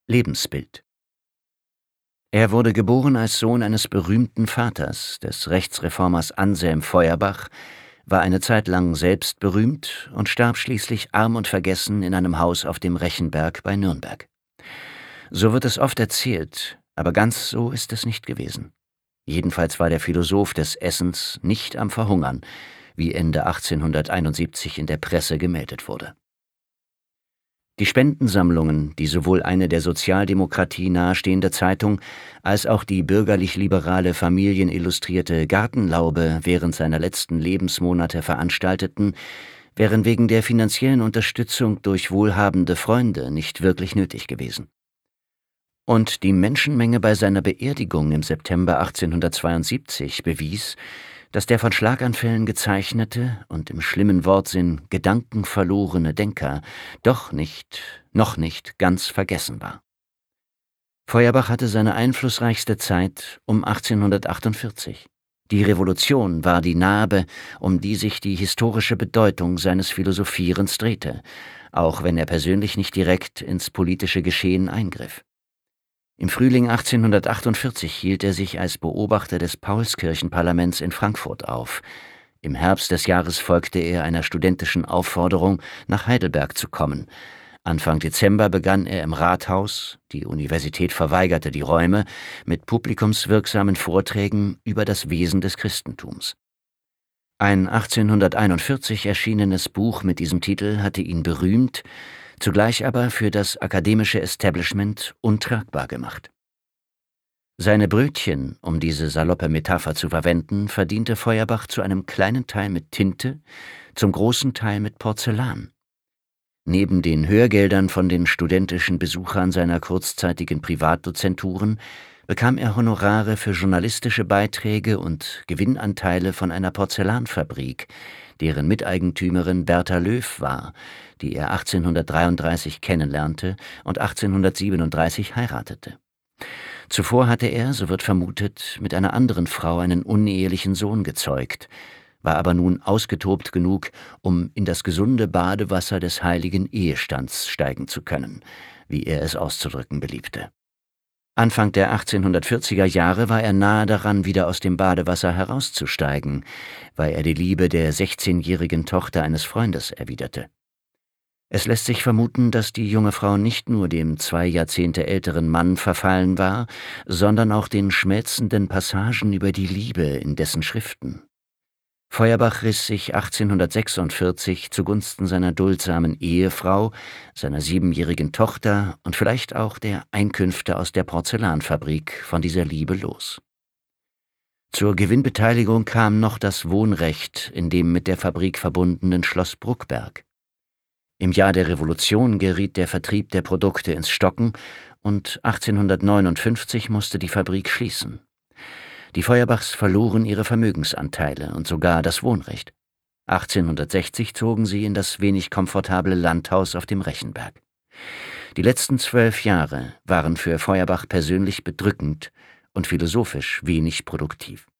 Lebensbild. Er wurde geboren als Sohn eines berühmten Vaters, des Rechtsreformers Anselm Feuerbach, war eine Zeit lang selbst berühmt und starb schließlich arm und vergessen in einem Haus auf dem Rechenberg bei Nürnberg. So wird es oft erzählt, aber ganz so ist es nicht gewesen. Jedenfalls war der Philosoph des Essens nicht am Verhungern, wie Ende 1871 in der Presse gemeldet wurde. Die Spendensammlungen, die sowohl eine der Sozialdemokratie nahestehende Zeitung als auch die bürgerlich-liberale familienillustrierte Gartenlaube während seiner letzten Lebensmonate veranstalteten, wären wegen der finanziellen Unterstützung durch wohlhabende Freunde nicht wirklich nötig gewesen. Und die Menschenmenge bei seiner Beerdigung im September 1872 bewies, dass der von Schlaganfällen gezeichnete und im schlimmen Wortsinn gedankenverlorene Denker noch nicht ganz vergessen war. Feuerbach hatte seine einflussreichste Zeit um 1848. Die Revolution war die Narbe, um die sich die historische Bedeutung seines Philosophierens drehte, auch wenn er persönlich nicht direkt ins politische Geschehen eingriff. Im Frühling 1848 hielt er sich als Beobachter des Paulskirchenparlaments in Frankfurt auf. Im Herbst des Jahres folgte er einer studentischen Aufforderung, nach Heidelberg zu kommen. Anfang Dezember begann er im Rathaus, die Universität verweigerte die Räume, mit publikumswirksamen Vorträgen über das Wesen des Christentums. Ein 1841 erschienenes Buch mit diesem Titel hatte ihn berühmt, zugleich aber für das akademische Establishment untragbar gemacht. Seine Brötchen, um diese saloppe Metapher zu verwenden, verdiente Feuerbach zu einem kleinen Teil mit Tinte, zum großen Teil mit Porzellan. Neben den Hörgeldern von den studentischen Besuchern seiner kurzzeitigen Privatdozenturen bekam er Honorare für journalistische Beiträge und Gewinnanteile von einer Porzellanfabrik, deren Miteigentümerin Bertha Löw war, die er 1833 kennenlernte und 1837 heiratete. Zuvor hatte er, so wird vermutet, mit einer anderen Frau einen unehelichen Sohn gezeugt, war aber nun ausgetobt genug, um in das gesunde Badewasser des heiligen Ehestands steigen zu können, wie er es auszudrücken beliebte. Anfang der 1840er Jahre war er nahe daran, wieder aus dem Badewasser herauszusteigen, weil er die Liebe der 16-jährigen Tochter eines Freundes erwiderte. Es lässt sich vermuten, dass die junge Frau nicht nur dem 2 Jahrzehnte älteren Mann verfallen war, sondern auch den schmelzenden Passagen über die Liebe in dessen Schriften. Feuerbach riss sich 1846 zugunsten seiner duldsamen Ehefrau, seiner 7-jährigen Tochter und vielleicht auch der Einkünfte aus der Porzellanfabrik von dieser Liebe los. Zur Gewinnbeteiligung kam noch das Wohnrecht in dem mit der Fabrik verbundenen Schloss Bruckberg. Im Jahr der Revolution geriet der Vertrieb der Produkte ins Stocken und 1859 musste die Fabrik schließen. Die Feuerbachs verloren ihre Vermögensanteile und sogar das Wohnrecht. 1860 zogen sie in das wenig komfortable Landhaus auf dem Rechenberg. Die letzten 12 Jahre waren für Feuerbach persönlich bedrückend und philosophisch wenig produktiv.